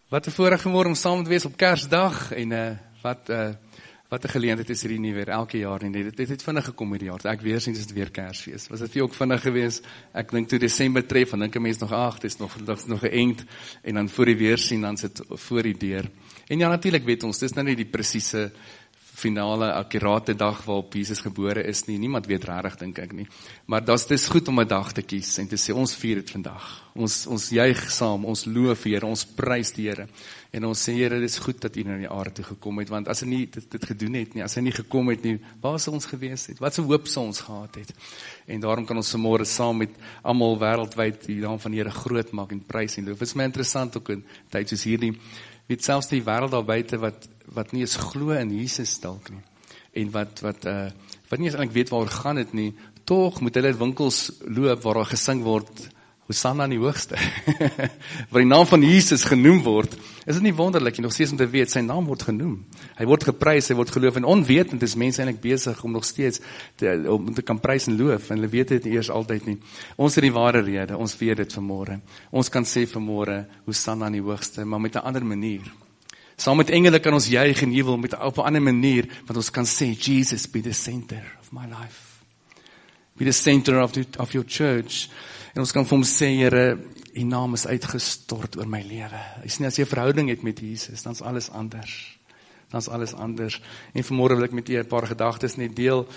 Wat 'n voorreg vanmôre om saam te wees op Kersdag en wat 'n geleentheid is hierdie nie weer elke jaar nie. Dit het vinnig gekom hierdie jaar. Ek weer sien is dit weer Kersfees. Was dit vir jou ook vinnig geweest? Ek dink toe Desember tref, dan dink 'n mens nog ag, dis nog 'n geënt en dan voor die weer sien dan sit voor die deur. En ja, natuurlik weet ons, dis nou nie die presiese finale, akkurate dag waarop Jesus gebore is nie. Niemand weet regtig, dink ek nie. Maar dis goed om 'n dag te kies en te sê, ons vier dit vandag. Ons juig saam, ons loof die Here, ons prys die Here. En ons sê, Here, dit is goed dat U na die aarde toe gekom het, want as hy nie dit gedoen het nie, as hy nie gekom het nie, waar sou ons gewees het? Wat 'n hoop sou ons gehad het? En daarom kan ons vanmôre saam met almal wêreldwyd die naam van die Here groot maak en prys en loof. Dit is my interessant ook in tyd soos hierdie, weet selfs die wêreld daar buite wat nie eens glo in Jesus dalk nie. En wat nie eens eintlik weet waaroor gaan dit nie, tog moet hulle winkels loop waar daar gesing word, Hosanna in die hoogste. Waar die naam van Jesus genoem word. Is dit nie wonderlik, nog steeds om te weet, sy naam word genoem. Hy word geprys, hy word geloof, en onwetend is mense eintlik besig om nog steeds om te kan prys en loof, en hulle weet dit eers altyd nie. Ons het die ware rede, ons weet dit vanmôre. Ons kan sê vanmôre, Hosanna in die hoogste, maar met 'n ander manier. Saam met engele kan ons juig en jubel op 'n ander manier, want ons kan sê, Jesus, be the center of my life. Be the center of your church. En ons kan vir hom sê, Here, U naam is uitgestort oor my lewe. Jy sien, as jy 'n verhouding het met Jesus, dan is alles anders. En vanmôre wil ek met u 'n paar gedagtes net deel.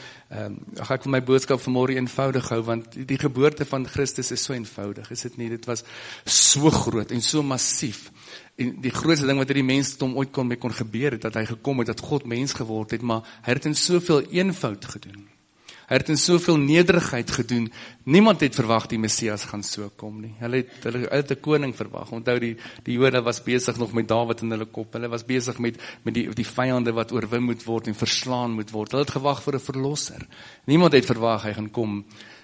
Ek wil my boodskap vanmôre eenvoudig hou, want die geboorte van Christus is so eenvoudig, is dit nie? Dit was so groot en so massief. En die grootste ding wat hierdie mensdom ooit kon gebeur het, dat hy gekom het, dat God mens geword het, maar hy het in soveel eenvoud gedoen. Hy het in soveel nederigheid gedoen. Niemand het verwag die Messias gaan so kom nie. Hulle het 'n koning verwag. Onthou die Jode was besig nog met Dawid in hulle kop. Hulle was besig met die vyande wat oorwin moet word en verslaan moet word. Hulle het gewag vir 'n verlosser. Niemand het verwag hy gaan kom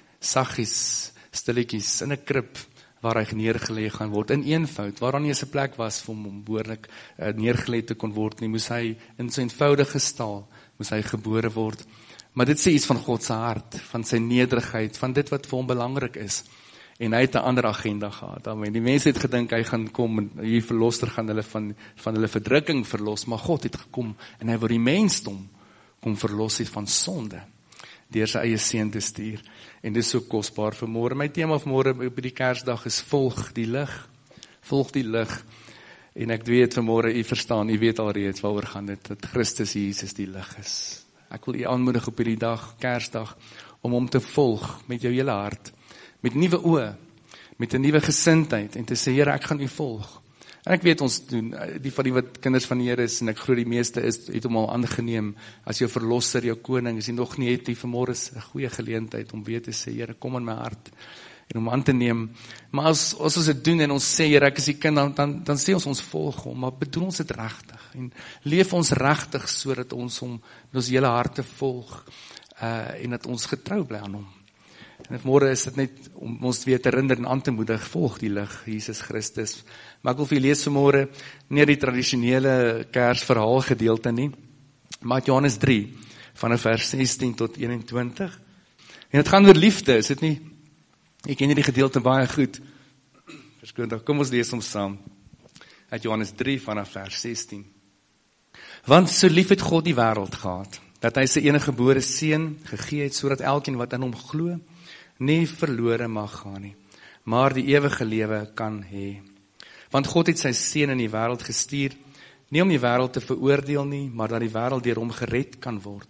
saggies, stilletjies in 'n krib waar hy neergelê gaan word in eenvoud, waar daar nie eens 'n plek was vir hom om behoorlik neergelê te kon word nie. Moes hy in sy eenvoudige staal moes hy gebore word. Maar dit sê iets van God se hart, van sy nederigheid, van dit wat vir hom belangrik is. En hy het 'n ander agenda gehad. Amen. Die mense het gedink hy gaan kom en hier verlosser gaan hulle van hulle verdrukking verlos, maar God het gekom en hy wou die mensdom kom verlos het van sonde deur sy eie seun te stuur. En dit is so kosbaar vir môre. My tema vir môre op die Kersdag is volg die lig. Volg die lig. En ek weet vir môre u verstaan, u weet alreeds waaroor gaan dit, dat Christus Jesus die lig is. Ek wil u aanmoedig op hierdie dag, Kersdag, om hom te volg met jou hele hart, met nuwe oë, met 'n nuwe gesindheid en te sê, Here, ek gaan u volg. En ek weet ons doen, die van die wat kinders van die Here is, en ek glo die meeste het hom al aangeneem as jou verlosser, jou koning, as jy nog nie het, die vanmôre is 'n goeie geleentheid om weer te sê, Here, kom in my hart, en om aan te neem. Maar as ons dit doen en ons sê, Here, ek is die kind, dan sê ons volg hom, maar bedoel ons dit regtig, en leef ons regtig, sodat ons hom met ons hele harte volg, en dat ons getrou bly aan hom. En môre is dit net om ons weer te herinner en aan te moedig, volg die lig, Jesus Christus. Maar ek wil vir julle lees vanmôre nie die tradisionele Kersverhaal gedeelte nie, maar Johannes 3, vanaf vers 16 tot 21. En dit gaan oor liefde, is dit nie? Ek ken hierdie gedeelte baie goed. Verskoon, kom ons lees hom saam. Uit Johannes 3 vanaf vers 16. Want so lief het God die wêreld gehad, dat hy sy enige gebore seun gegee het, sodat elkeen wat in hom glo, nie verlore mag gaan nie, maar die ewige lewe kan hê. Want God het sy seun in die wêreld gestuur, nie om die wêreld te veroordeel nie, maar dat die wêreld deur hom gered kan word.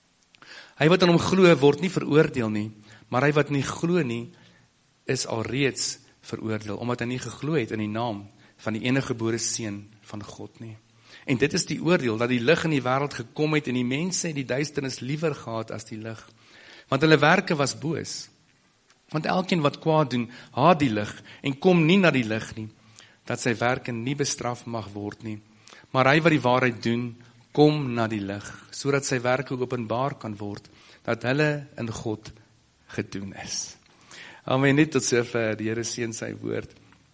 Hy wat in hom glo, word nie veroordeel nie, maar hy wat nie glo nie, is alreeds veroordeel, omdat hy nie geglo het in die naam van die enige gebore seun van God nie. En dit is die oordeel, dat die lig in die wêreld gekom het, en die mense het die duisternis liewer gehad as die lig, want hulle werke was boos. Want elkeen wat kwaad doen, haat die lig, en kom nie na die lig nie, dat sy werke nie bestraf mag word nie. Maar hy wat die waarheid doen, kom na die lig, sodat sy werke openbaar kan word, dat hulle in God gedoen is. Amen, net tot sover, die Here seën sy woord.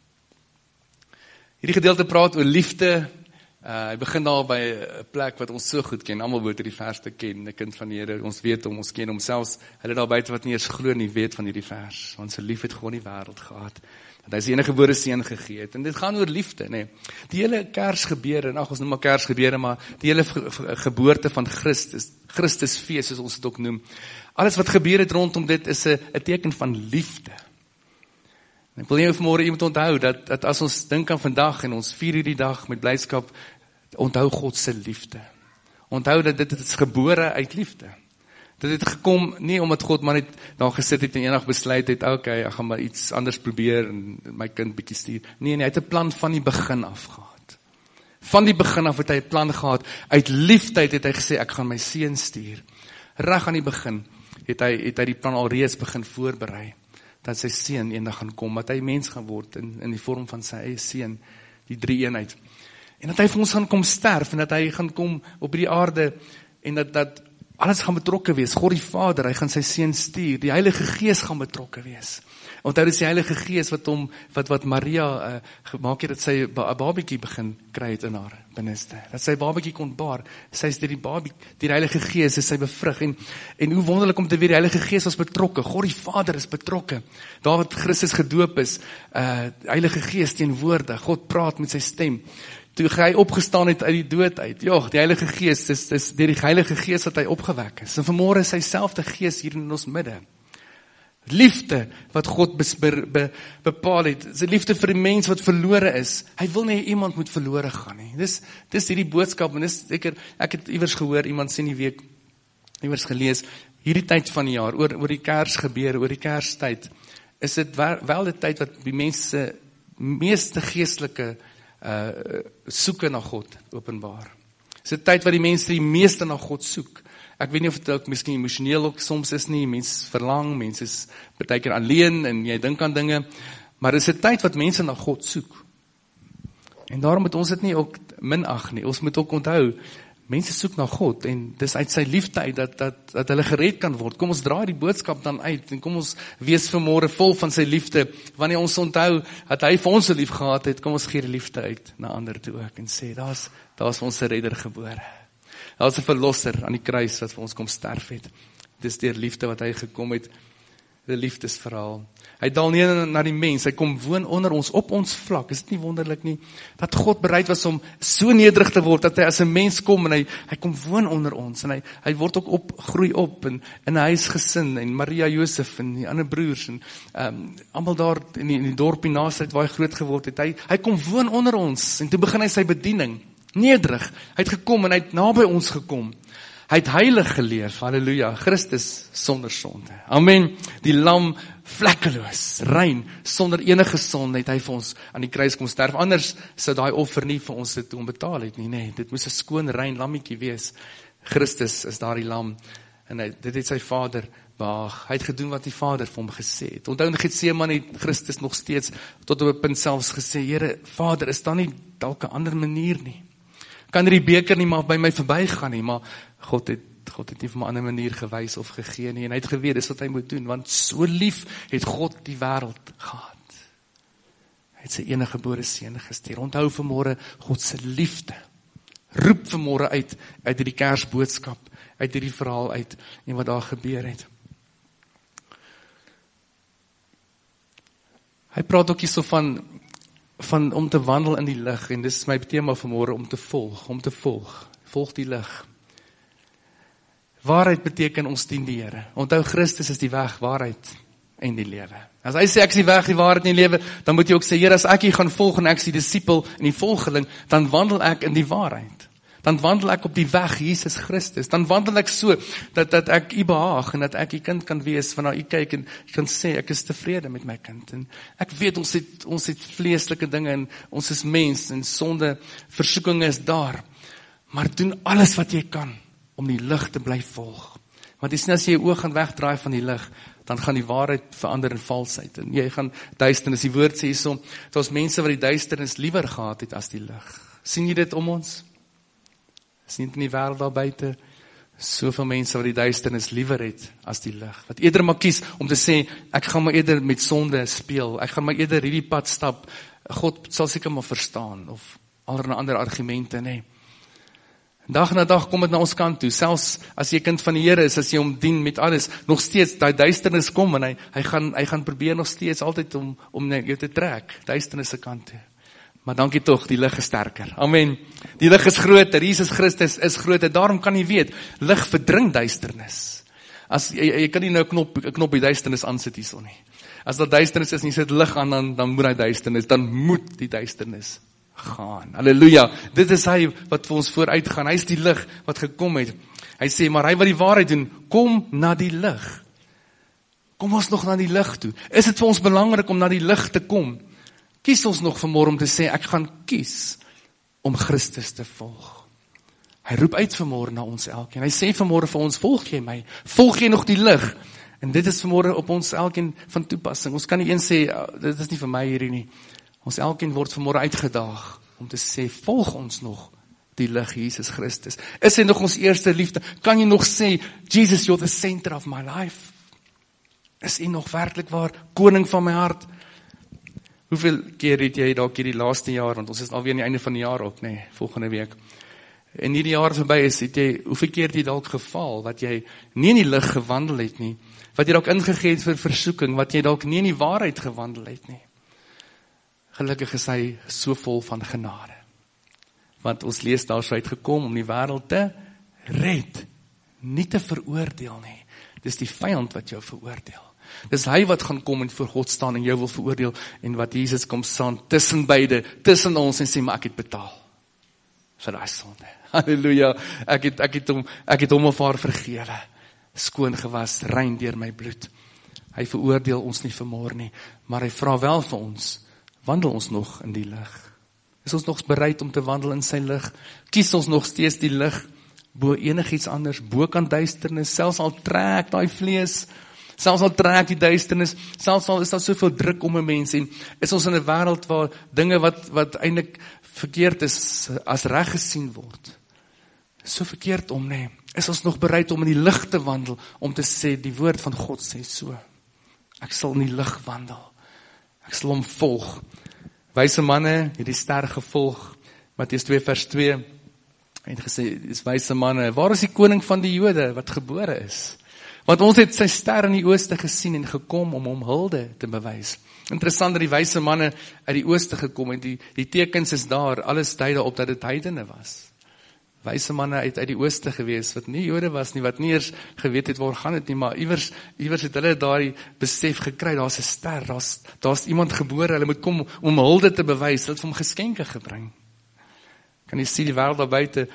Hierdie gedeelte praat oor liefde. Hy begin daar by 'n plek wat ons so goed ken, almal behoort hierdie vers te ken, 'n kind van die Here, ons weet hom, ons ken hom selfs, hulle daar buite wat nie eens glo nie, weet van hierdie vers, want so lief het God die wêreld gehad, dat hy sy enige gebore seun gegee het. En dit gaan oor liefde, nee. Die hele Kersgebeure, en ons noem maar Kersgebeure, maar die hele geboorte van Christusfees, soos ons dit ook noem. Alles wat gebeur het rondom dit is 'n teken van liefde. En ek wil jou vanmôre iemand onthou, dat as ons dink aan vandag, en ons vier hierdie dag met blydskap, onthou God se liefde. Onthou dat dit is gebore uit liefde. Dit het gekom, nie omdat God maar net daar gesit het en eendag besluit het, okay, ek gaan maar iets anders probeer en my kind bietjie stuur. Nee, hy het 'n plan van die begin af gehad. Van die begin af het hy 'n plan gehad. Uit liefde het hy gesê, ek gaan my seun stuur. Reg aan die begin het hy die plan alreeds begin voorberei, dat sy seun eendag gaan kom, dat hy mens gaan word in die vorm van sy eie seun, die drie-eenheid. En dat hy vir ons gaan kom sterf, en dat hy gaan kom op die aarde, en dat alles gaan betrokke wees. God die Vader, hy gaan sy seun stuur, die Heilige Gees gaan betrokke wees. Onthou, dis die Heilige Gees wat Maria gemaak het, dat sy 'n babatjie begin kry het in haar binneste. Dat sy 'n babatjie kon baar. Sy is die Heilige Gees is sy bevrug. En hoe wonderlik om te weet, die Heilige Gees was betrokke. God die Vader is betrokke. Daar wat Christus gedoop is, Heilige Gees teenwoordig. God praat met sy stem. Toe hy opgestaan het uit die dood uit. Ja, die Heilige Gees, dis deur die Heilige Gees wat hy opgewek is. En vanmôre is hy selfde Gees hier in ons midde. Liefde wat God bepaal het. Sy liefde vir die mens wat verlore is. Hy wil nie iemand moet verlore gaan nie. Dis hierdie boodskap, en ek het iewers gehoor, iemand sê in die week, iewers gelees, hierdie tyd van die jaar, oor die Kersgebeure, oor die Kerstyd, is dit wel die tyd wat die mense meeste geestelike soeke na God openbaar. Dis 'n tyd wat die mense die meeste na God soek. Ek weet nie of dit ook miskien emosioneel ook soms is nie, mense verlang, mense is partykeer alleen, en jy dink aan dinge, maar dis 'n tyd wat mense na God soek. En daarom moet ons dit nie ook minag nie, ons moet ook onthou, mense soek na God, en dis uit sy liefde uit, dat hulle gered kan word. Kom ons draai die boodskap dan uit, en kom ons wees vanmôre vol van sy liefde, wanneer ons onthou, dat hy vir ons so lief gehad het, kom ons gee die liefde uit, na ander toe ook, en sê, daar is ons redder gebore. Daar is 'n verlosser aan die kruis, wat vir ons kom sterf het. Dis deur liefde wat hy gekom het, die liefdesverhaal. Hy daal neer na die mens, hy kom woon onder ons, op ons vlak. Is dit nie wonderlik nie? Dat God bereid was om so nederig te word, dat hy as 'n mens kom, en hy kom woon onder ons, en hy word ook groei op, in 'n huisgesin, en Maria, Josef, en die ander broers, en almal daar in die dorpie Nasaret, waar hy groot geword het, hy kom woon onder ons, en toe begin hy sy bediening, nederig, hy het gekom, en hy het naby ons gekom. Hy het heilig geleef, halleluja, Christus sonder sonde. Amen. Die lam vlekkeloos, rein, sonder enige sonde het hy vir ons aan die kruis kom sterf. Anders sou daai offer nie vir ons dit onbetaal het nie. Nee, dit moes 'n skoon, rein lammetjie wees. Christus is daardie lam, en dit het sy Vader behaag. Hy het gedoen wat die Vader vir hom gesê het. Onthou in Getsemane het Christus nog steeds tot op 'n punt selfs gesê, Here, Vader, is daar nie dalk 'n ander manier nie? Kan die beker nie maar by my verbygaan nie, maar God het nie vir my 'n ander manier gewys of gegee nie, en hy het geweet, dis wat hy moet doen, want so lief het God die wêreld gehad. Hy het sy enige gebore seun gestuur. Onthou vanmôre God se liefde. Roep vanmôre uit hierdie Kersboodskap, uit hierdie verhaal uit, en wat daar gebeur het. Hy praat ook hierso van om te wandel in die lig, en dis my tema vanmôre, om te volg die lig. Waarheid beteken ons dien die Here. Onthou, Christus is die weg, waarheid en die lewe. As hy sê ek is die weg, die waarheid en die lewe, dan moet jy ook sê, Here, as ek U gaan volg en ek is die disipel en die volgeling, dan wandel ek in die waarheid. Dan wandel ek op die weg, Jesus Christus. Dan wandel ek so, dat ek U behaag, en dat ek U kind kan wees, van na U kyk en kan sê, ek is tevrede met my kind. En ek weet, ons het vleeslike dinge, en ons is mens, en sonde, versoekinge is daar. Maar doen alles wat jy kan, om die lig te bly volg. Want as jy jou oog gaan wegdraai van die lig, dan gaan die waarheid verander in valsheid, en jy gaan duisternis. Die woord sê so, dat ons mense wat die duisternis liewer gehad het as die lig. Sien jy dit om ons? Sien dit in die wêreld daar buite? Soveel mense wat die duisternis liewer het as die lig. Wat eerder maar kies om te sê, ek gaan maar eerder met sonde speel, ek gaan maar eerder hierdie pad stap, God sal seker maar verstaan, of allerlei ander argumente, nee. Dag na dag kom dit na ons kant toe, selfs as jy kind van die Here is, as jy hom dien met alles, nog steeds, die duisternis kom, en hy gaan probeer nog steeds altyd om jou te trek, duisternis se kant toe. Maar dankie tog, die lig is sterker. Amen. Die lig is groter, Jesus Christus is groter, daarom kan jy weet, lig verdring duisternis. As jy kan nie nou 'n knop die duisternis aansit hierso nie. As daar duisternis is en jy sit lig aan, dan moet dan moet die duisternis gaan. Halleluja. Dit is hy wat vir ons vooruit gaan. Hy is die lig wat gekom het. Hy sê, maar hy wat die waarheid doen, kom na die lig. Kom ons nog na die lig toe. Is dit vir ons belangrik om na die lig te kom? Kies ons nog vanmôre om te sê, ek gaan kies om Christus te volg. Hy roep uit vanmôre na ons elkeen. Hy sê vanmôre vir ons, volg jy my? Volg jy nog die lig? En dit is vanmôre op ons elkeen van toepassing. Ons kan nie eens sê, dit is nie vir my hierdie nie. Ons elkeen word vanmôre uitgedaag om te sê, volg ons nog die lig, Jesus Christus. Is hy nog ons eerste liefde? Kan jy nog sê, Jesus, you're the center of my life? Is hy nog werklik waar, koning van my hart? Hoeveel keer het jy dalk hierdie laaste jaar, want ons is alweer aan die einde van die jaar op, volgende week. En hierdie jaar verby is, hoeveel keer het jy dalk geval, wat jy nie in die lig gewandel het nie, wat jy dalk ingegee het vir versoeking, wat jy dalk nie in die waarheid gewandel het nie. Gelukkig is hy so vol van genade. Want ons lees daar so uitgekom om die wêreld te red, nie te veroordeel nie. Dis die vyand wat jou veroordeel. Dis hy wat gaan kom en voor God staan en jou wil veroordeel, en wat Jesus kom staan tussen beide, tussen ons en sê, maar ek het betaal vir daai sonde. Halleluja, ek het hom of haar vergewe, skoon gewas, rein deur my bloed. Hy veroordeel ons nie vanmôre nie, maar hy vra wel vir ons, wandel ons nog in die lig? Is ons nog bereid om te wandel in sy lig? Kies ons nog steeds die lig, bo enigiets anders, bo kan duisternis, selfs al trek daai vlees, selfs al trek die duisternis, selfs al is daar soveel druk om 'n mens, en is ons in 'n wêreld waar dinge wat eintlik verkeerd is, as reg gesien word. So verkeerd om, is ons nog bereid om in die lig te wandel, om te sê, die woord van God sê so, ek sal in die lig wandel, ek sal hom volg. Wyse manne het die ster gevolg, Matteus 2 vers 2, en gesê, dis wyse manne, waar is die koning van die Jode wat gebore is? Want ons het sy ster in die ooste gesien en gekom om hom hulde te bewys. Interessant dat die wyse manne uit die ooste gekom en die tekens is daar, alles dui daarop dat dit heidene was. Wyse manne uit die ooste gewees, wat nie Jode was nie, wat nie eers geweet het waar gaan dit nie, maar iewers het hulle daai besef gekry, daar's 'n ster, daar's iemand gebore, hulle moet kom om hulde te bewys, hulle het vir hom geskenke gebring. Kan jy sien die wêreld daar buite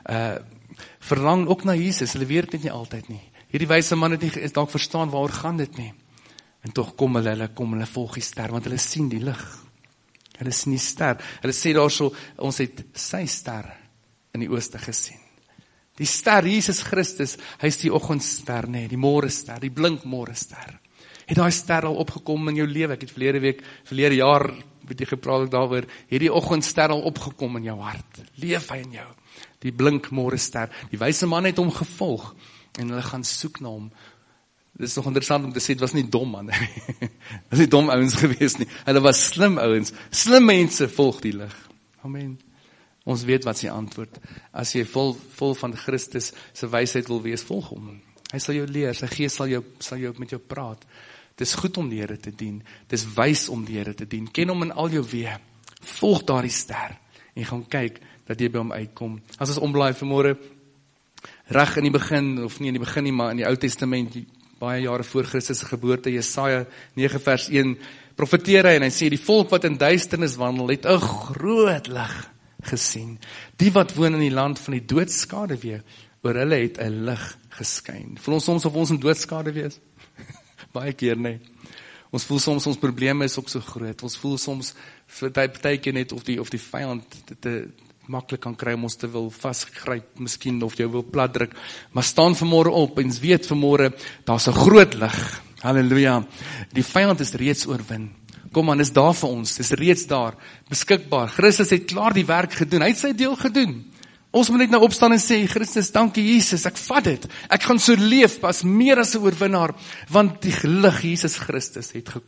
verlang ook na Jesus, hulle weet dit nie altyd nie. Hierdie wyse man het nie dalk verstaan waaroor gaan dit nie. En tog kom hulle volg die ster, want hulle sien die lig. Hulle sien die ster. Hulle sê daarso, ons het sy ster in die ooste gesien. Die ster, Jesus Christus, hy is die oggendster, die môrester, die blink môrester. Het daai ster al opgekom in jou lewe? Ek het verlede jaar, weet jy, gepraat daaroor, het die oggendster al opgekom in jou hart? Leef hy in jou? Die blink môrester. Die wyse man het hom gevolg, en hulle gaan soek na hom. Dit is nog interessant om te sê, het was nie dom man, het was nie dom ouens gewees nie, hulle was slim ouens, slim mense volg die lig. Amen. Ons weet wat sy antwoord, as jy vol van Christus sy wysheid wil wees, volg hom. Hy sal jou leer, sy gees sal jou met jou praat. Dit is goed om die Here te dien, dit is wys om die Here te dien, ken hom in al jou weë, volg daardie ster, en gaan kyk, dat jy by hom uitkom. As ons omblaai vanmôre, reg in die begin, of nie in die begin nie, maar in die Ou Testament, baie jare voor Christus se geboorte, Jesaja 9 vers 1, profeteer hy, en hy sê, die volk wat in duisternis wandel, het 'n groot lig gesien. Die wat woon in die land van die doodskaduwee, oor hulle het 'n lig geskyn. Voel ons soms of ons in doodskaduwee is? Baie keer, Ons voel soms ons probleme is ook so groot. Ons voel soms, partykeer net of die vyand te maklik kan kry om ons te wil vasgryp, miskien of jou wil platdruk, maar staan vanmôre op en weet vanmôre, daar's 'n groot lig. Halleluja. Die vyand is reeds oorwin. Kom aan, is daar vir ons, dis reeds daar, beskikbaar. Christus het klaar die werk gedoen, hy het sy deel gedoen. Ons moet net nou opstaan en sê, Christus, dankie Jesus, ek vat dit. Ek gaan so leef as meer as 'n oorwinnaar, want die lig Jesus Christus het gekom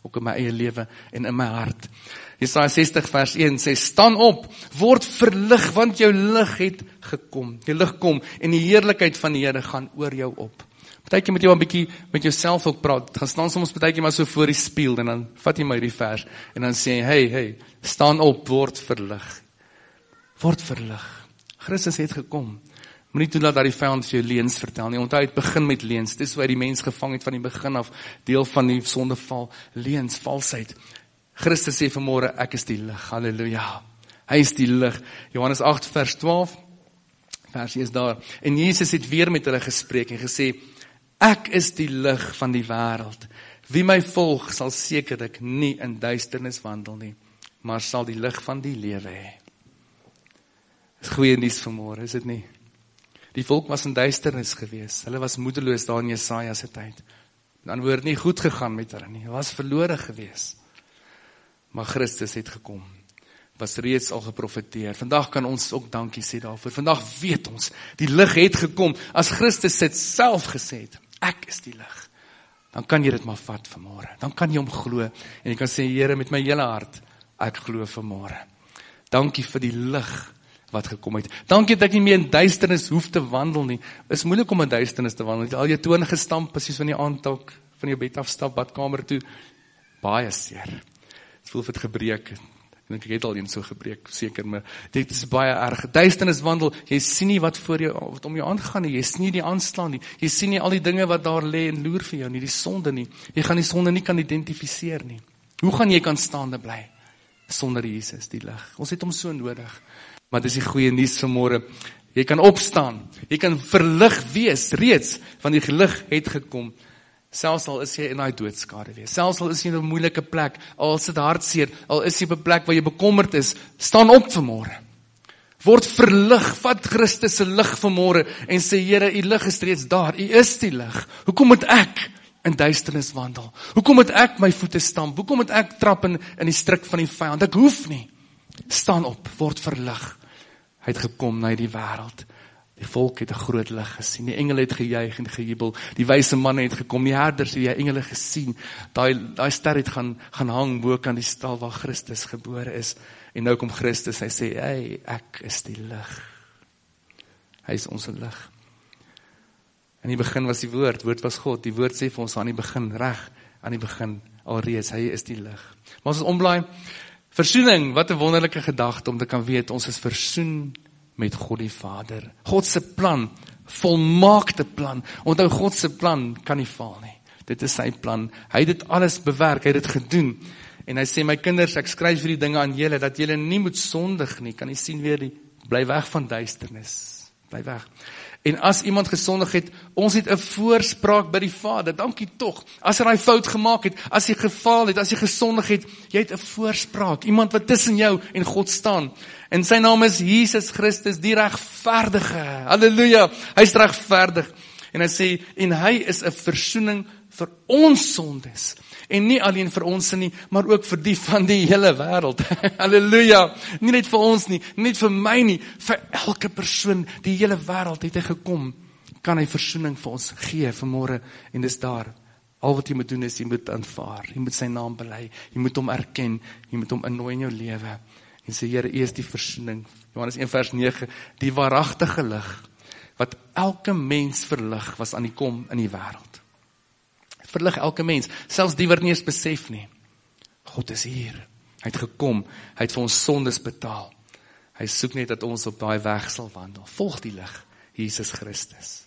ook in my eie lewe en in my hart. Jesaja 60 vers 1 sê, staan op, word verlig, want jou lig het gekom. Die lig kom en die heerlikheid van die Here gaan oor jou op. Partykeer moet jy 'n bietjie met jouself ook praat. Gaan staan soms partykeer maar so voor die spieël en dan vat jy maar hierdie vers en dan sê jy, hey, staan op, word verlig. Word verlig. Christus het gekom. Moenie toelaat dat die vyand vir jou leuns vertel nie. Onthou, het begin met leuns. Dis hoe hy die mens gevang het van die begin af. Deel van die sondeval, leuns, valsheid. Christus sê vanmôre, ek is die lig. Halleluja. Hy is die lig. Johannes 8 vers 12. Versie is daar. En Jesus het weer met hulle gespreek en gesê, ek is die lig van die wêreld. Wie my volg sal sekerlik nie in duisternis wandel nie, maar sal die lig van die lewe hê. Dis goeie nuus vanmôre, is dit nie? Die volk was in duisternis gewees. Hulle was moedeloos daar in Jesaja se tyd. Dan word nie goed gegaan met hulle nie. Hulle was verlore gewees. Maar Christus het gekom. Was reeds al geprofeteer. Vandag kan ons ook dankie sê daarvoor. Vandag weet ons, die lig het gekom. As Christus dit self gesê het, ek is die lig. Dan kan jy dit maar vat vanmôre. Dan kan jy hom glo. En jy kan sê, Here, met my hele hart, ek glo vanmôre. Dankie vir die lig wat gekom het. Dankie dat ek nie meer in duisternis hoef te wandel nie. Is moeilik om in duisternis te wandel. Al jou tone gestamp, as jy van die aand dalk van jou bed afstap, badkamer toe, baie seer. Ek voel het gebreek. Ek het al een so gebreek, seker, maar dit is baie erg. Duisternis wandel, jy sien nie wat om jou aangaan nie, jy sien nie die aanslaan nie, jy sien nie al die dinge wat daar lê en loer vir jou nie, die sonde nie. Jy gaan die sonde nie kan identifiseer nie. Hoe gaan jy kan staande bly sonder Jesus, die lig? Ons het hom so nodig. Maar dis die goeie nuus vanmôre. Jy kan opstaan. Jy kan verlig wees reeds, want die lig het gekom. Selfs al is jy in daai doodskade wees. Selfs al is jy in 'n moeilike plek, al is dit hartseer, al is jy op 'n plek waar jy bekommerd is, staan op vanmôre. Word verlig, vat Christus se lig vanmôre en sê, Here, u lig is reeds daar. U is die lig. Hoekom moet ek in duisternis wandel? Hoekom moet ek my voete stamp? Hoekom moet ek trap in die struik van die vyand? Ek hoef nie. Staan op, word verlig. Hy het gekom na die wêreld. Die volk het 'n groot lig gesien. Die engele het gejuig en gejubel. Die wyse manne het gekom. Die herders het die engele gesien. Daai ster het gaan hang bo kan die stal waar Christus gebore is. En nou kom Christus, hy sê, hey, ek is die lig. Hy is ons lig. In die begin was die woord was God. Die woord sê vir ons aan die begin, reg, aan die begin alreeds, hy is die lig. Maar as ons omblaai, versoening, wat 'n wonderlike gedagte om te kan weet, ons is versoen met God die Vader. God se plan, volmaakte plan. Onthou, God se plan kan nie faal nie. Dit is sy plan. Hy het dit alles bewerk, hy het dit gedoen. En hy sê, my kinders, ek skryf hierdie dinge aan julle, dat julle nie moet sondig nie. Kan jy sien weer bly weg van duisternis. Bly weg. En as iemand gesondig het, ons het 'n voorspraak by die Vader. Dankie tog. As hy 'n fout gemaak het, as jy gefaal het, as jy gesondig het, jy het 'n voorspraak. Iemand wat tussen jou en God staan. En sy naam is Jesus Christus, die regverdige. Halleluja. Hy's regverdig. En hy sê, en hy is 'n versoening vir ons sondes. En nie alleen vir ons nie, maar ook vir die van die hele wêreld. Halleluja. Nie net vir ons nie, nie net vir my nie, vir elke persoon, die hele wêreld het hy gekom. Kan hy versoening vir ons gee vanmôre en dis daar. Al wat jy moet doen is jy moet aanvaar. Jy moet sy naam bely. Jy moet hom erken. Jy moet hom innooi in jou lewe. En sê, Here, U is die versoening. Johannes 1 vers 9, die waaragtige lig wat elke mens verlig was aan die kom in die wêreld. Verlig elke mens, selfs die wat nie eens besef nie. God is hier. Hy het gekom, hy het vir ons sondes betaal. Hy soek net dat ons op daai weg sal wandel. Volg die lig, Jesus Christus.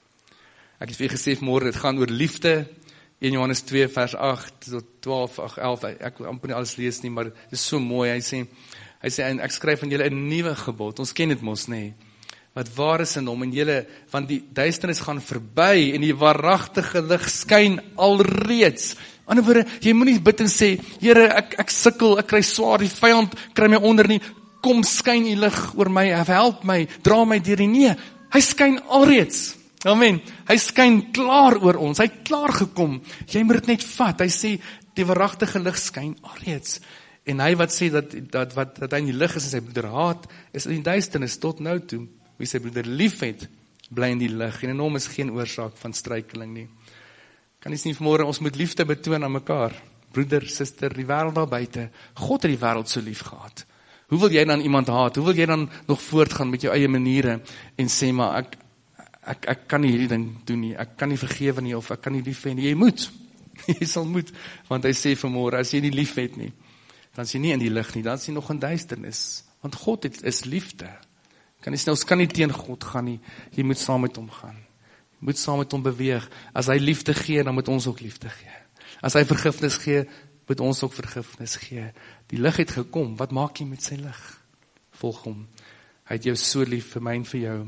Ek het vir julle gesê môre, dit gaan oor liefde. 1 Johannes 2 vers 8 tot 12, 11, ek wil amper nie alles lees nie, maar dit is so mooi. Hy sê, en ek skryf aan julle 'n nuwe gebod. Ons ken dit mos, nê? Wat waar is in hom en julle, want die duisternis gaan verby en die waaragtige lig skyn alreeds. Aan die ander woorde, jy moenie bid en sê, Here, ek sukkel, ek kry swaar, die vyand kry my onder nie, kom skyn U lig oor my, help my, dra my deur die nee. Hy skyn alreeds. Amen. Hy skyn klaar oor ons. Hy het klaar gekom. Jy moet dit net vat. Hy sê die waaragtige lig skyn alreeds. En hy wat sê dat hy in die lig is en sy broeder haat, is in die duisternis tot nou toe. Wie sy broeder lief het, bly in die lig. En in hom is geen oorsaak van struikeling nie. Kan jy sien vanmôre, ons moet liefde betoon aan mekaar. broeder, suster, die wêreld daar buite. God het die wêreld so lief gehad. Hoe wil jy dan iemand haat? Hoe wil jy dan nog voortgaan met jou eie maniere en sê, maar ek kan nie hierdie ding doen nie, ek kan nie vergewe nie, of ek kan nie lief hê nie. Jy moet, jy sal moet, want hy sê vanmôre, as jy nie lief het nie, dan is jy nie in die lig nie, dan is jy nog in duisternis, want God is liefde. Ons kan nie teen God gaan nie, jy moet saam met hom gaan. Jy moet saam met hom beweeg. As hy liefde gee, dan moet ons ook liefde gee. As hy vergifnis gee, moet ons ook vergifnis gee. Die lig het gekom, wat maak jy met sy lig? Volg hom. Hy het jou so lief, vir my en vir jou.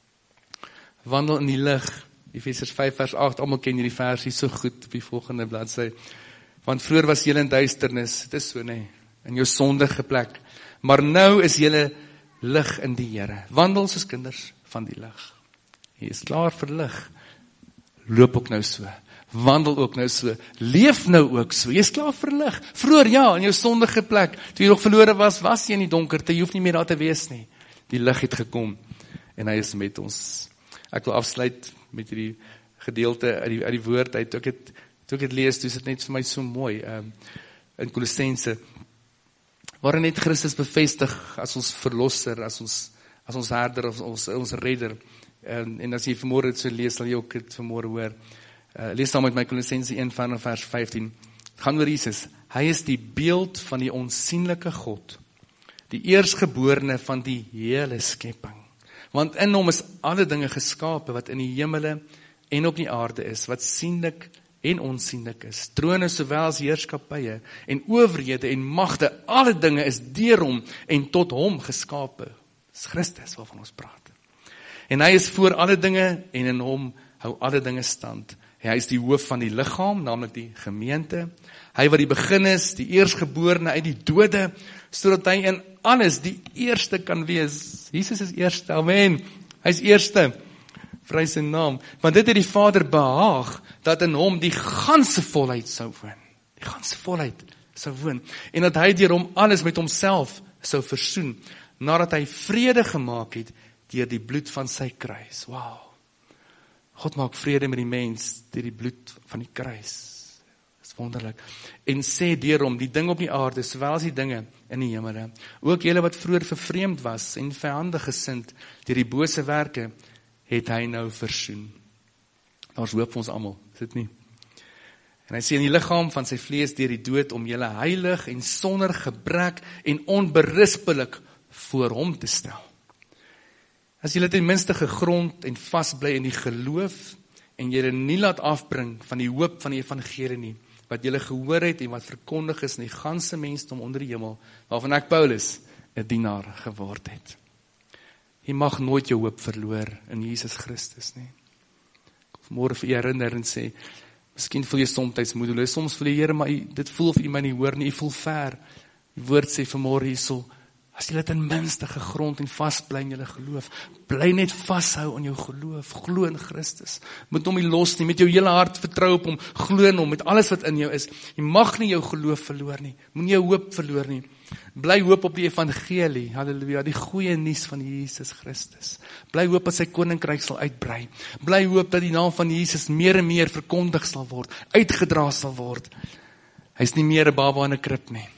Wandel in die lig, Efesiërs 5 vers 8, almal ken hierdie versie so goed op die volgende bladsy. Want vroeër was julle in duisternis, dit is so nee, in jou sondige plek. Maar nou is julle lig in die Here. Wandel soos kinders van die lig. Jy is klaar vir lig. Loop ook nou so. Wandel ook nou so. Leef nou ook so. Jy is klaar vir lig. Vroeër ja, in jou sondige plek. Toe jy nog verlore was jy in die donkerte. Jy hoef nie meer daar te wees nie. Die lig het gekom en hy is met ons. Ek wil afsluit met hierdie gedeelte uit die woord uit. Toe ek het lees, toe is dit net vir my so mooi. In Kolossense, waarin net Christus bevestig as ons verlosser, as ons herder, as ons redder. En as jy vanmôre dit so lees, sal jy ook dit vanmôre hoor. Lees saam met my Kolossense 1 van vers 15. Het gaan oor Jesus. Hy is die beeld van die onsienlike God, die eerstgeborene van die hele skepping. Want in hom is alle dinge geskape wat in die hemele en op die aarde is, wat sienlik en onsienlik is. Trone sowel as heerskappye en owerhede en magte, alle dinge is deur hom en tot hom geskape. Dis Christus waarvan ons praat. En hy is voor alle dinge en in hom hou alle dinge stand. Hy is die hoof van die liggaam, naamlik die gemeente. Hy wat die begin is, die eerstgeborene uit die dode, sodat hy in alles die eerste kan wees. Jesus is eerste, amen. Hy is eerste, prys sy naam. Want dit het die Vader behaag, dat in hom die ganse volheid sou woon. Die ganse volheid sou woon. En dat hy deur hom alles met homself sou versoen, nadat hy vrede gemaak het, deur die bloed van sy kruis. Wow. God maak vrede met die mens deur die bloed van die kruis. Dis wonderlik. En sê deur hom die ding op die aarde, sowel as die dinge in die hemele. Ook julle wat vroeër vervreemd was en vyandig gesind deur die bose werke, het hy nou versoen. Daar's hoop vir ons almal, is dit nie? En hy sê in die liggaam van sy vlees deur die dood om julle heilig en sonder gebrek en onberispelik voor hom te stel. As julle ten minste gegrond en vasbly in die geloof en julle nie laat afbring van die hoop van die evangelie nie, wat julle gehoor het en wat verkondig is in die ganse mensdom onder die hemel, waarvan ek Paulus 'n dienaar geword het. Jy mag nooit jou hoop verloor in Jesus Christus nie. Ek wil môre vir u herinner en sê, miskien voel jy soms moedeloos, soms voel jy, Here, maar dit voel of u my nie hoor nie, u voel ver. Die woord sê vanmôre hierso, as jy ten minste gegrond en vas bly in julle geloof, bly net vashou aan jou geloof, glo in Christus, moet hom nie los nie, met jou hele hart vertrou op hom, glo in hom, met alles wat in jou is. Jy mag nie jou geloof verloor nie, moenie jou hoop verloor nie. Bly hoop op die evangelie, halleluja, die goeie nuus van Jesus Christus. Bly hoop dat sy koninkryk sal uitbrei. Bly hoop dat die naam van Jesus meer en meer verkondig sal word, uitgedra sal word. Hy is nie meer 'n baba in 'n krib nie.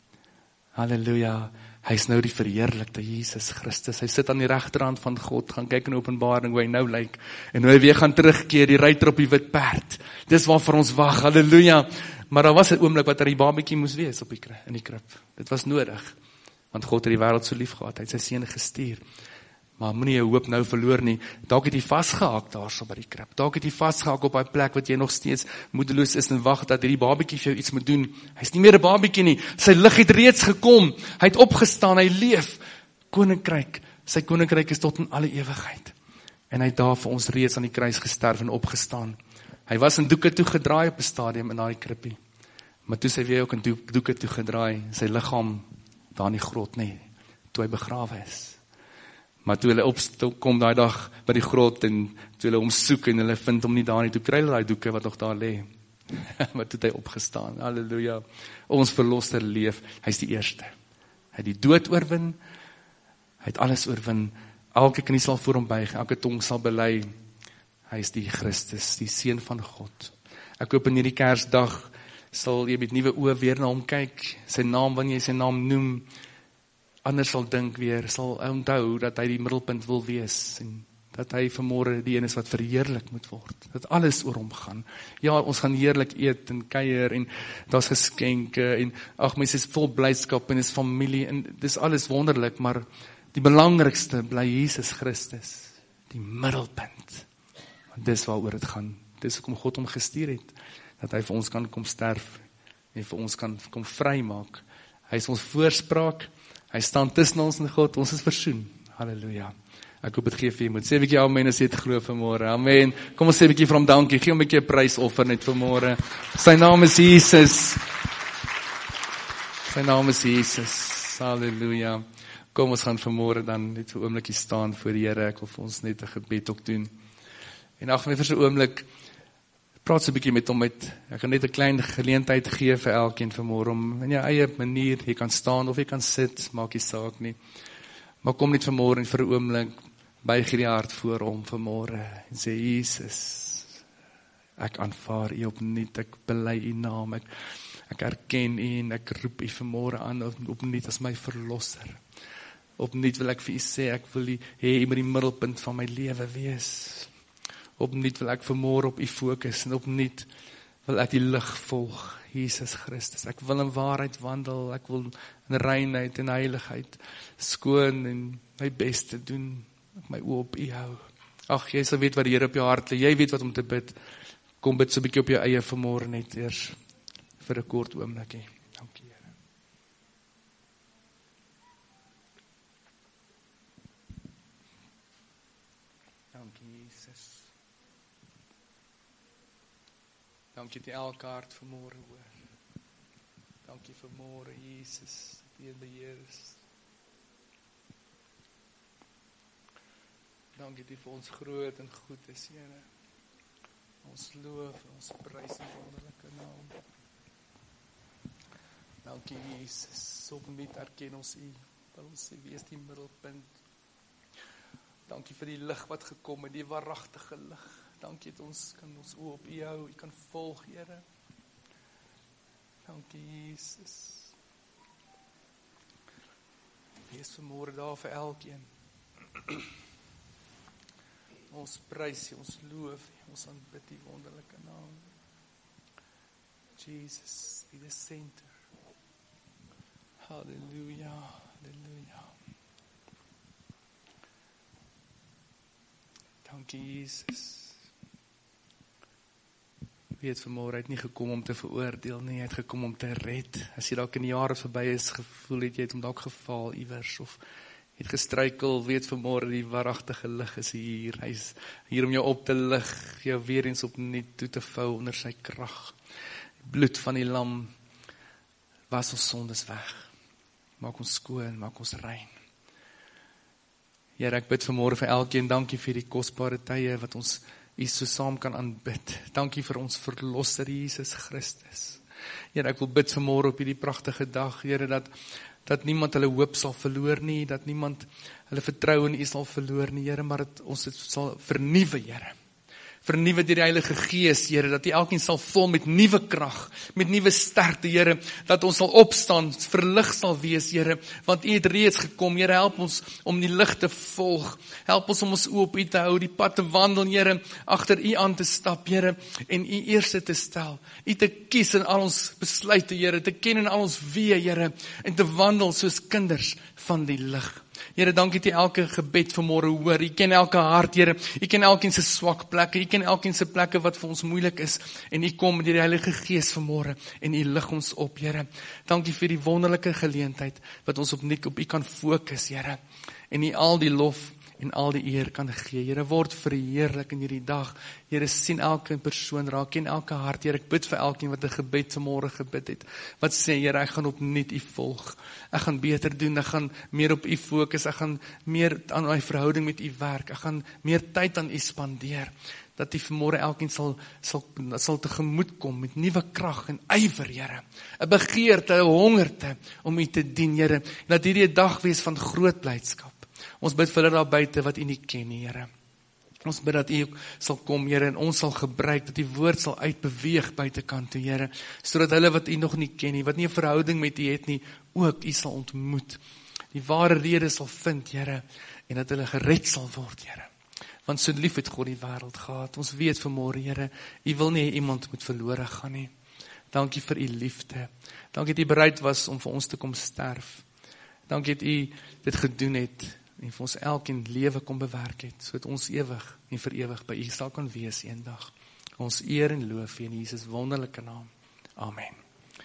Halleluja. Hy is nou die verheerlikte Jesus Christus. Hy sit aan die regterhand van God, gaan kyk in Openbaring hoe hy nou lyk. En hoe hy weer gaan terugkeer, die ruiter op die wit perd. Dis waarvoor ons wag, halleluja. Maar daar was 'n oomblik wat hy die babatjie moes wees in die krib. Dit was nodig, want God het die wêreld so lief gehad, hy het sy seun gestuur. Maar moenie jou hoop nou verloor nie. Dalk het jy vasgehaak daarso by die krib. Dalk het jy vasgehaak op daai plek wat jy nog steeds moedeloos is en wag dat hierdie babatjie vir jou iets moet doen. Hy's nie meer 'n babatjie nie. Sy lig het reeds gekom. Hy het opgestaan, hy leef. Koninkryk, sy koninkryk is tot in alle ewigheid. En hy het daar vir ons reeds aan die kruis gesterf en opgestaan. Hy was in doeke toe gedraai op 'n stadium in daai krippie. Maar toe sy weer ook in doeke toe gedraai, sy liggaam daar in die grot nie, toe hy begrawe is. Maar toe hulle opkom daai dag by die grot en toe hulle hom soek en hulle vind hom nie daar nie, toe kry hulle daai doeke wat nog daar lê. Maar toe het hy opgestaan. Halleluja. Ons verlosser leef. Hy's die eerste. Hy het die dood oorwin. Hy het alles oorwin. Elke knie sal voor hom buig, elke tong sal bely. Hy is die Christus, die seun van God. Ek hoop in hierdie Kersdag sal jy met nuwe oë weer na hom kyk, sy naam, wanneer jy sy naam noem, anders sal dink weer, sal onthou dat hy die middelpunt wil wees, en dat hy vanmôre die een is wat verheerlik moet word, dat alles oor hom gaan. Ja, ons gaan heerlik eet en kuier, en daar's geskenke, en mense is vol blydskap, en is familie, en dis alles wonderlik, maar die belangrikste bly Jesus Christus, die middelpunt, want dis waaroor dit gaan, dis hoekom God hom gestuur het, dat hy vir ons kan kom sterf, en vir ons kan kom vrymaak. Hy is ons voorspraak, hy staan tussen ons en God, ons is versoen. Halleluja. Ek hoop het gee vir jy moet. Sê 'n bietjie amen as jy het glo vanmôre. Amen. Kom ons sê 'n bietjie vir hom dankie. Gee hom 'n bietjie 'n prysoffer net vanmôre. Sy naam is Jesus. Sy naam is Jesus. Halleluja. Kom ons gaan vanmôre dan net vir 'n oombliekie staan voor die Here. Ek wil vir ons net 'n gebed ook doen. En ag, vir so 'n oomblik praat so 'n bietjie met hom ek gaan net 'n klein geleentheid gee vir elkeen vanmôre om in jou eie manier, jy kan staan of jy kan sit, maak nie saak nie. Maar kom net vanmôre en vir 'n oomblik buig die hart voor hom vanmôre en sê Jesus, ek aanvaar u opnuut, ek bely u naam, ek erken u en ek roep u vanmôre aan opnuut as my verlosser. Opnuut wil ek vir u sê, ek wil u hê, u moet die middelpunt van my lewe wees. Opnuut wil ek vanmôre op u fokus en opnuut wil ek die lig volg, Jesus Christus. Ek wil in waarheid wandel, ek wil in reinheid en heiligheid skoon en my beste doen, my oë op u hou. Ag, jy sal weet wat die Here op jou hart lê, jy weet wat om te bid. Kom bid so 'n bietjie op jou eie vanmôre net eers vir 'n kort oomblikie. Dankie Here. Dankie Jesus. Dankie dat elke hart vanmôre hoor. Dankie vanmôre Jesus, dat U beheer is. Dankie dat U vir ons groot en goed is, Here. Ons loof en ons prys U wonderlike naam. Dankie Jesus, opnuut erken ons U, wil ons sê, U is die middelpunt. Dankie vir die lig wat gekom het, die waaragtige lig. Dankie dat ons kan ons oë op U hou, U kan volg, Here. Dankie Jesus. Wees vanmôre daar vir elkeen. Ons prys U, ons loof U, ons aanbid U wonderlike naam. Jesus, be the center. Halleluja, halleluja. Dankie Jesus. Wie het vanmôre uit nie gekom om te veroordeel nie, hy het gekom om te red. As jy dalk in die jare verby is gevoel het, jy het hom dalk gefaal iewers of het gestruikel, weet vanmôre die waaragtige lig is hier. Hy is hier om jou op te lig, jou weer eens opnuut toe te vou onder sy krag. Die bloed van die lam was ons sondes weg. Maak ons skoon, maak ons rein. Here, ek bid vanmôre vir elkeen, dankie vir die kosbare tye wat ons U so saam kan aanbid. Dankie vir ons verlosser Jesus Christus. Here, ek wil bid vanmôre op hierdie pragtige dag, Here, dat niemand hulle hoop sal verloor nie, dat niemand hulle vertroue in U sal verloor nie, Here, maar dat ons dit sal vernuwe, Here. Vernuwe deur die Heilige Gees, Here, dat U elkeen sal vol met nuwe krag, met nuwe sterkte, Here, dat ons sal opstaan, verlig sal wees, Here, want U het reeds gekom, Here, help ons om die lig te volg, help ons om ons oë op U te hou, die pad te wandel, Here, agter U aan te stap, Here, en U eerste te stel, U te kies in al ons besluite, Here, te ken in al ons weë, Here, en te wandel soos kinders van die lig. Here, dankie dat U elke gebed vanmôre hoor. U ken elke hart, Here. U ken elkeen se swak plekke. U ken elkeen se plekke wat vir ons moeilik is. En U kom deur die Heilige Gees vanmôre en U lig ons op, Here. Dankie vir die wonderlike geleentheid wat ons opnuut op U kan fokus, Here. En U al die lof en al die eer kan gee. Here, word verheerlik in hierdie dag. Here, sien elke persoon raak, ken elke hart. Here, ek bid vir elkeen wat 'n gebed vanmôre gebid het. Wat sê, Here, ek gaan opnuut U volg. Ek gaan beter doen, ek gaan meer op U fokus, ek gaan meer aan my verhouding met U werk, ek gaan meer tyd aan U spandeer. Dat U vanmôre elkeen sal tegemoet kom met nuwe krag en ywer, Here. 'n begeerte, 'n hongerte om U te dien, Here. En dat hierdie 'n dag wees van groot blydskap. Ons bid vir hulle daar buite wat U nie ken, Here. Ons bid dat U ook sal kom, Here, en ons sal gebruik, dat die woord sal uitbeweeg buitekant toe, Here, sodat hulle wat U nog nie ken nie, wat nie 'n verhouding met U het nie, ook U sal ontmoet. Die ware rede sal vind, Here, en dat hulle gered sal word, Here. Want so lief het God die wêreld gehad. Ons weet vanmôre, Here, U wil nie hê iemand moet verlore gaan nie. Dankie vir U liefde. Dankie dat U bereid was om vir ons te kom sterf. Dankie dat U dit gedoen het en vir ons elkeen lewe kom bewerk het, sodat ons ewig en vir ewig by U sal kan wees eendag. Ons eer en loof U in Jesus wonderlike naam. Amen.